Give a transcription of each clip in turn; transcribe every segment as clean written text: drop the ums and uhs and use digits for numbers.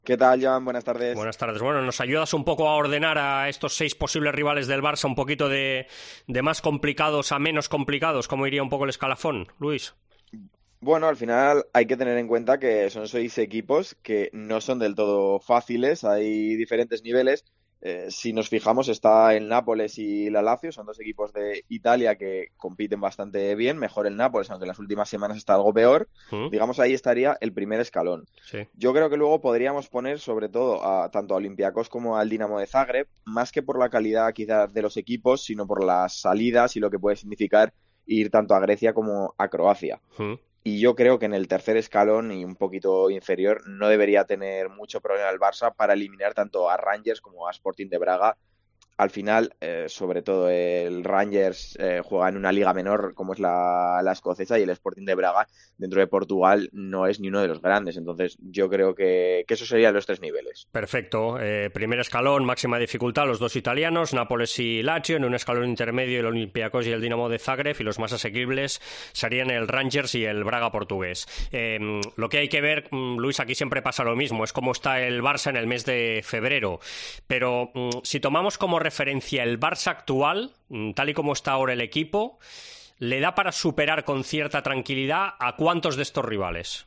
¿Qué tal, Joan? Buenas tardes. Buenas tardes. Bueno, ¿nos ayudas un poco a ordenar a estos 6 posibles rivales del Barça un poquito de más complicados a menos complicados? ¿Cómo iría un poco el escalafón, Luis? Bueno, al final hay que tener en cuenta que son 6 equipos que no son del todo fáciles, hay diferentes niveles. Si nos fijamos, está el Nápoles y la Lazio, son 2 equipos de Italia que compiten bastante bien, mejor el Nápoles, aunque en las últimas semanas está algo peor. ¿Mm? Digamos, ahí estaría el primer escalón. Sí. Yo creo que luego podríamos poner sobre todo tanto a Olympiacos como al Dinamo de Zagreb, más que por la calidad quizás de los equipos, sino por las salidas y lo que puede significar ir tanto a Grecia como a Croacia. ¿Mm? Y yo creo que en el tercer escalón y un poquito inferior no debería tener mucho problema el Barça para eliminar tanto a Rangers como a Sporting de Braga. Al final, sobre todo el Rangers juega en una liga menor como es la escocesa, y el Sporting de Braga dentro de Portugal no es ni uno de los grandes. Entonces yo creo que esos serían los 3 niveles. Perfecto. Primer escalón, máxima dificultad, los dos italianos, Nápoles y Lazio. En un escalón intermedio, el Olympiacos y el Dinamo de Zagreb. Y los más asequibles serían el Rangers y el Braga portugués. Lo que hay que ver, Luis, aquí siempre pasa lo mismo. Es cómo está el Barça en el mes de febrero. Pero si tomamos como referencia el Barça actual, tal y como está ahora el equipo, ¿le da para superar con cierta tranquilidad a cuántos de estos rivales?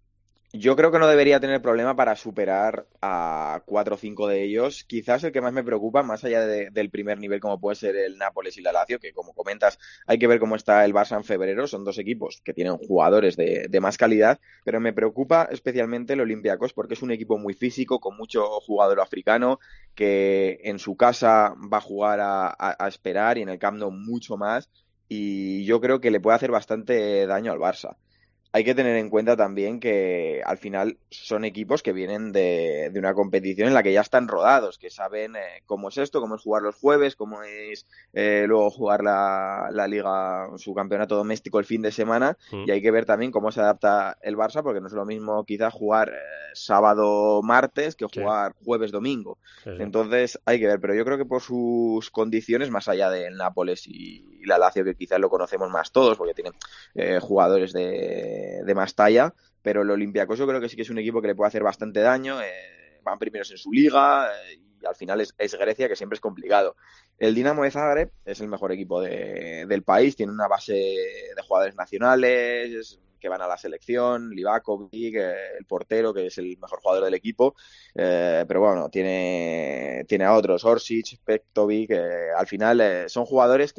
Yo creo que no debería tener problema para superar a 4 o 5 de ellos. Quizás el que más me preocupa, más allá del primer nivel, como puede ser el Nápoles y la Lazio, que como comentas, hay que ver cómo está el Barça en febrero. Son 2 equipos que tienen jugadores de más calidad, pero me preocupa especialmente el Olympiacos porque es un equipo muy físico, con mucho jugador africano, que en su casa va a jugar a esperar y en el Camp Nou mucho más. Y yo creo que le puede hacer bastante daño al Barça. Hay que tener en cuenta también que al final son equipos que vienen de una competición en la que ya están rodados, que saben cómo es esto, cómo es jugar los jueves, cómo es luego jugar la liga, su campeonato doméstico el fin de semana, y ¿Mm? hay que ver también cómo se adapta el Barça, porque no es lo mismo quizás jugar sábado-martes que Sí, jugar jueves-domingo. sí, sí. Entonces hay que ver, pero yo creo que por sus condiciones, más allá del Nápoles y la Lazio, que quizás lo conocemos más todos, porque tienen jugadores de más talla, pero el Olympiacos yo creo que sí que es un equipo que le puede hacer bastante daño. Van primeros en su liga y al final es Grecia, que siempre es complicado. El Dinamo de Zagreb es el mejor equipo del país, tiene una base de jugadores nacionales que van a la selección, Livakovic, el portero, que es el mejor jugador del equipo, pero bueno, tiene a otros, Orsic, Pektovic, al final son jugadores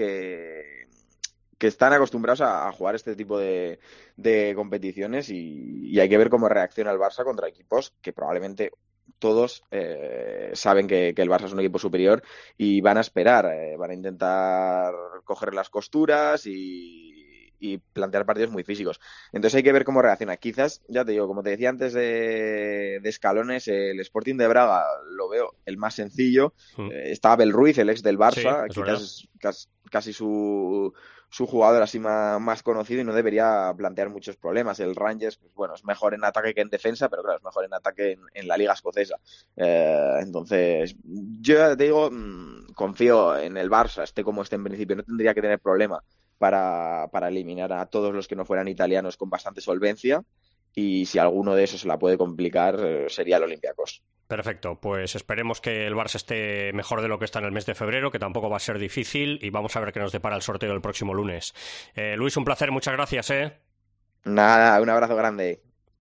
que están acostumbrados a jugar este tipo de competiciones, y hay que ver cómo reacciona el Barça contra equipos que probablemente todos saben que el Barça es un equipo superior y van a esperar, van a intentar coger las costuras y plantear partidos muy físicos. Entonces hay que ver cómo reacciona. Quizás, ya te digo, como te decía antes de escalones, el Sporting de Braga lo veo el más sencillo. ¿Mm? Está Abel Ruiz, el ex del Sí, Barça, es quizás verdad. es casi su jugador así más conocido y no debería plantear muchos problemas. El Rangers, pues bueno, es mejor en ataque que en defensa, pero claro, es mejor en ataque en la liga escocesa. Entonces, yo ya te digo, confío en el Barça, esté como esté en principio, no tendría que tener problema para eliminar a todos los que no fueran italianos con bastante solvencia, y si alguno de esos se la puede complicar, sería el Olympiacos. Perfecto, pues esperemos que el Barça esté mejor de lo que está en el mes de febrero, que tampoco va a ser difícil, y vamos a ver qué nos depara el sorteo el próximo lunes. Luis, un placer, muchas gracias, ¿eh? Nada, un abrazo grande.